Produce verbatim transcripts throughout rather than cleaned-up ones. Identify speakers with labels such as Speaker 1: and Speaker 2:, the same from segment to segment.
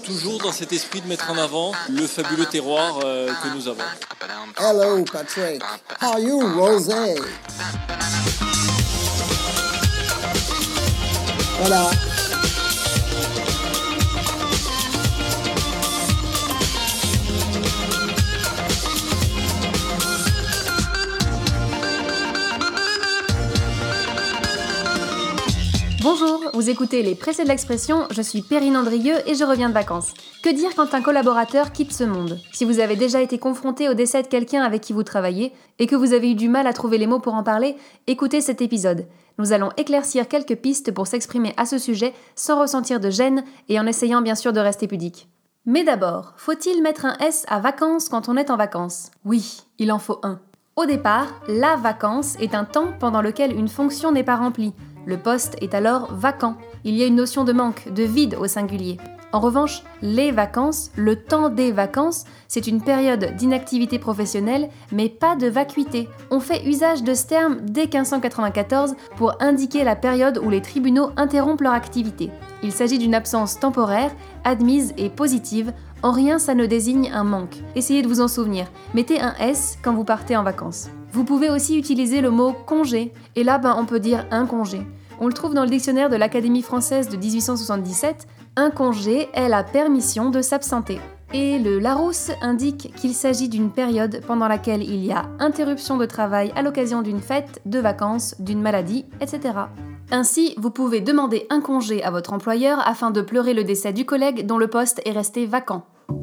Speaker 1: toujours dans cet esprit de mettre en avant le fabuleux terroir euh, que nous avons.
Speaker 2: Hello Patrick, how are you Rosé? Voilà.
Speaker 3: Bonjour, vous écoutez Les Pressés de l'Expression, je suis Perrine Andrieux et je reviens de vacances. Que dire quand un collaborateur quitte ce monde? Si vous avez déjà été confronté au décès de quelqu'un avec qui vous travaillez et que vous avez eu du mal à trouver les mots pour en parler, écoutez cet épisode. Nous allons éclaircir quelques pistes pour s'exprimer à ce sujet sans ressentir de gêne et en essayant bien sûr de rester pudique. Mais d'abord, faut-il mettre un S à vacances quand on est en vacances? Oui, il en faut un. Au départ, la vacance est un temps pendant lequel une fonction n'est pas remplie. Le poste est alors vacant. Il y a une notion de manque, de vide au singulier. En revanche, les vacances, le temps des vacances, c'est une période d'inactivité professionnelle, mais pas de vacuité. On fait usage de ce terme dès quinze cent quatre-vingt-quatorze pour indiquer la période où les tribunaux interrompent leur activité. Il s'agit d'une absence temporaire, admise et positive. En rien ça ne désigne un manque. Essayez de vous en souvenir. Mettez un S quand vous partez en vacances. Vous pouvez aussi utiliser le mot congé, et là ben, on peut dire un congé. On le trouve dans le dictionnaire de l'Académie française de dix-huit cent soixante-dix-sept, un congé est la permission de s'absenter. Et le Larousse indique qu'il s'agit d'une période pendant laquelle il y a interruption de travail à l'occasion d'une fête, de vacances, d'une maladie, et cetera. Ainsi, vous pouvez demander un congé à votre employeur afin de pleurer le décès du collègue dont le poste est resté vacant.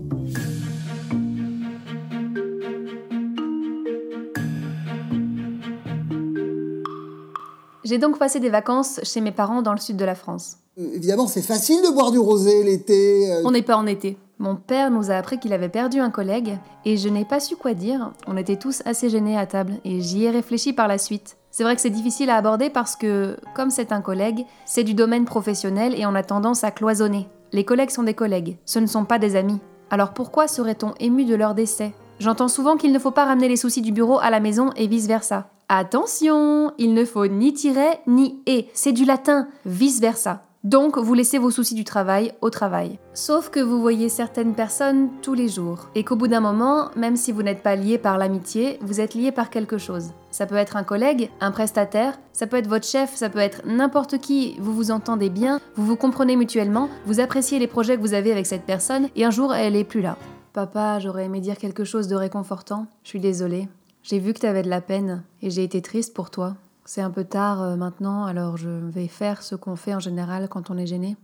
Speaker 3: J'ai donc passé des vacances chez mes parents dans le sud de la France.
Speaker 2: Euh, évidemment, c'est facile de boire du rosé l'été. Euh...
Speaker 3: On n'est pas en été. Mon père nous a appris qu'il avait perdu un collègue et je n'ai pas su quoi dire. On était tous assez gênés à table et j'y ai réfléchi par la suite. C'est vrai que c'est difficile à aborder parce que, comme c'est un collègue, c'est du domaine professionnel et on a tendance à cloisonner. Les collègues sont des collègues, ce ne sont pas des amis. Alors pourquoi serait-on ému de leur décès ? J'entends souvent qu'il ne faut pas ramener les soucis du bureau à la maison et vice-versa. Attention, il ne faut ni tirer ni et, c'est du latin, vice-versa. Donc, vous laissez vos soucis du travail au travail. Sauf que vous voyez certaines personnes tous les jours. Et qu'au bout d'un moment, même si vous n'êtes pas lié par l'amitié, vous êtes lié par quelque chose. Ça peut être un collègue, un prestataire, ça peut être votre chef, ça peut être n'importe qui. Vous vous entendez bien, vous vous comprenez mutuellement, vous appréciez les projets que vous avez avec cette personne, et un jour, elle est plus là. Papa, j'aurais aimé dire quelque chose de réconfortant. Je suis désolée. J'ai vu que t'avais de la peine, et j'ai été triste pour toi. C'est un peu tard euh, maintenant, alors je vais faire ce qu'on fait en général quand on est gêné.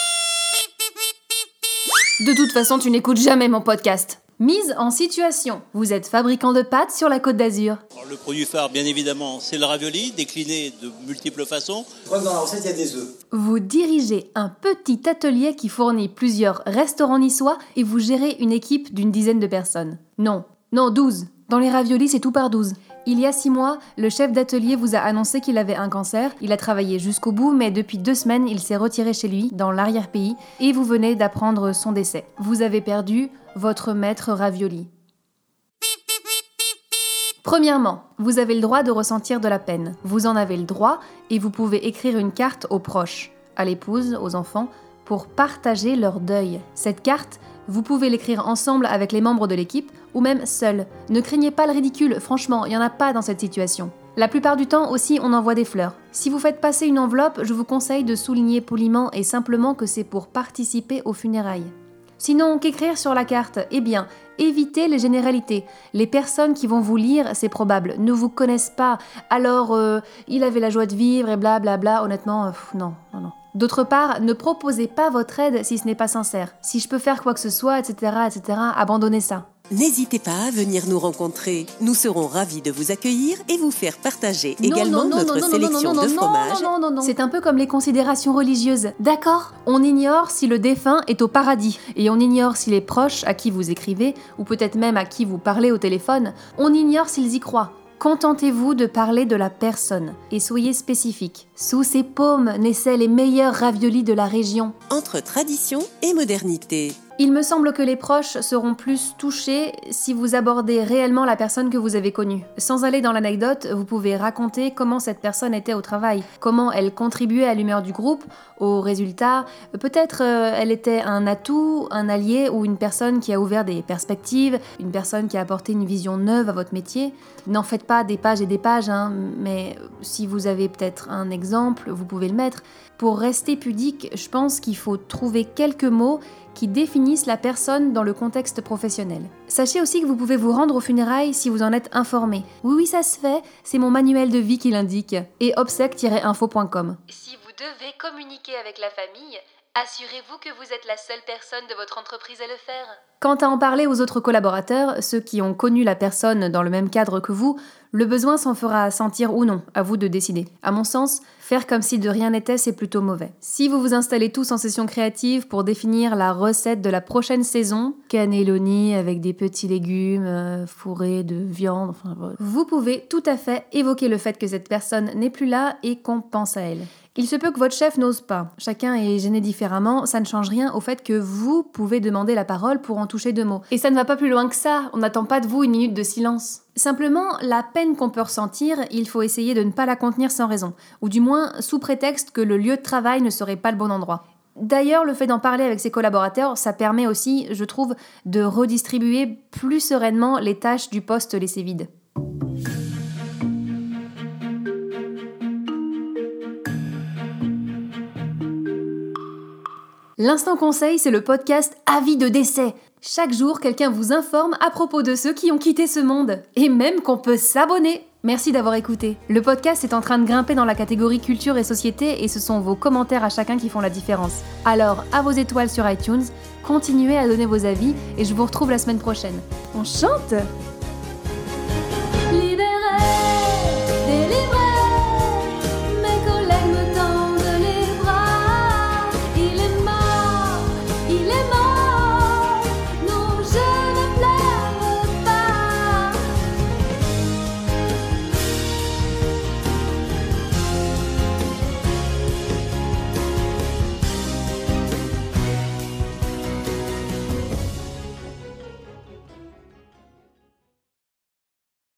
Speaker 3: De toute façon, tu n'écoutes jamais mon podcast. Mise en situation. Vous êtes fabricant de pâtes sur la Côte d'Azur.
Speaker 1: Alors, le produit phare, bien évidemment, c'est le ravioli, décliné de multiples façons.
Speaker 2: Je crois que dans la recette, il y a des œufs.
Speaker 3: Vous dirigez un petit atelier qui fournit plusieurs restaurants niçois et vous gérez une équipe d'une dizaine de personnes. Non, non, douze. Dans les raviolis, c'est tout par douze. Il y a six mois, le chef d'atelier vous a annoncé qu'il avait un cancer. Il a travaillé jusqu'au bout, mais depuis deux semaines, il s'est retiré chez lui, dans l'arrière-pays, et vous venez d'apprendre son décès. Vous avez perdu votre maître ravioli. Premièrement, vous avez le droit de ressentir de la peine. Vous en avez le droit, et vous pouvez écrire une carte aux proches, à l'épouse, aux enfants, pour partager leur deuil. Cette carte, vous pouvez l'écrire ensemble avec les membres de l'équipe ou même seul. Ne craignez pas le ridicule, franchement, il n'y en a pas dans cette situation. La plupart du temps aussi, on envoie des fleurs. Si vous faites passer une enveloppe, je vous conseille de souligner poliment et simplement que c'est pour participer aux funérailles. Sinon, qu'écrire sur la carte ? Eh bien, évitez les généralités. Les personnes qui vont vous lire, c'est probable, ne vous connaissent pas. Alors, euh, il avait la joie de vivre et blablabla. Bla bla. Honnêtement, euh, pff, non, non, non. D'autre part, ne proposez pas votre aide si ce n'est pas sincère. Si je peux faire quoi que ce soit, et cetera, et cetera, abandonnez ça.
Speaker 4: N'hésitez pas à venir nous rencontrer. Nous serons ravis de vous accueillir et vous faire partager
Speaker 3: Non,
Speaker 4: également
Speaker 3: non, non,
Speaker 4: notre
Speaker 3: non, non,
Speaker 4: sélection
Speaker 3: non, non,
Speaker 4: de
Speaker 3: non,
Speaker 4: fromages.
Speaker 3: Non, non, non, non. C'est un peu comme les considérations religieuses. D'accord ? On ignore si le défunt est au paradis. Et on ignore si les proches à qui vous écrivez, ou peut-être même à qui vous parlez au téléphone, on ignore s'ils y croient. Contentez-vous de parler de la personne et soyez spécifique. Sous ses paumes naissaient les meilleurs raviolis de la région.
Speaker 4: Entre tradition et modernité.
Speaker 3: Il me semble que les proches seront plus touchés si vous abordez réellement la personne que vous avez connue. Sans aller dans l'anecdote, vous pouvez raconter comment cette personne était au travail, comment elle contribuait à l'humeur du groupe, aux résultats. Peut-être euh, elle était un atout, un allié ou une personne qui a ouvert des perspectives, une personne qui a apporté une vision neuve à votre métier. N'en faites pas des pages et des pages, hein, mais si vous avez peut-être un exemple, vous pouvez le mettre. Pour rester pudique, je pense qu'il faut trouver quelques mots qui définissent la personne dans le contexte professionnel. Sachez aussi que vous pouvez vous rendre aux funérailles si vous en êtes informé. Oui, oui, ça se fait, c'est mon manuel de vie qui l'indique. Et obsèques tiret info point com. Si vous devez communiquer avec la famille, assurez-vous que vous êtes la seule personne de votre entreprise à le faire. Quant à en parler aux autres collaborateurs, ceux qui ont connu la personne dans le même cadre que vous, le besoin s'en fera sentir ou non, à vous de décider. À mon sens, faire comme si de rien n'était, c'est plutôt mauvais. Si vous vous installez tous en session créative pour définir la recette de la prochaine saison, cannelloni avec des petits légumes euh, fourrés de viande, enfin, vous pouvez tout à fait évoquer le fait que cette personne n'est plus là et qu'on pense à elle. Il se peut que votre chef n'ose pas. Chacun est gêné différemment, ça ne change rien au fait que vous pouvez demander la parole pour en toucher deux mots. Et ça ne va pas plus loin que ça, on n'attend pas de vous une minute de silence. Simplement, la peine qu'on peut ressentir, il faut essayer de ne pas la contenir sans raison, ou du moins sous prétexte que le lieu de travail ne serait pas le bon endroit. D'ailleurs, le fait d'en parler avec ses collaborateurs, ça permet aussi, je trouve, de redistribuer plus sereinement les tâches du poste laissé vide. L'Instant Conseil, c'est le podcast Avis de décès. Chaque jour, quelqu'un vous informe à propos de ceux qui ont quitté ce monde. Et même qu'on peut s'abonner. Merci d'avoir écouté. Le podcast est en train de grimper dans la catégorie culture et société et ce sont vos commentaires à chacun qui font la différence. Alors, à vos étoiles sur iTunes, continuez à donner vos avis et je vous retrouve la semaine prochaine. On chante ?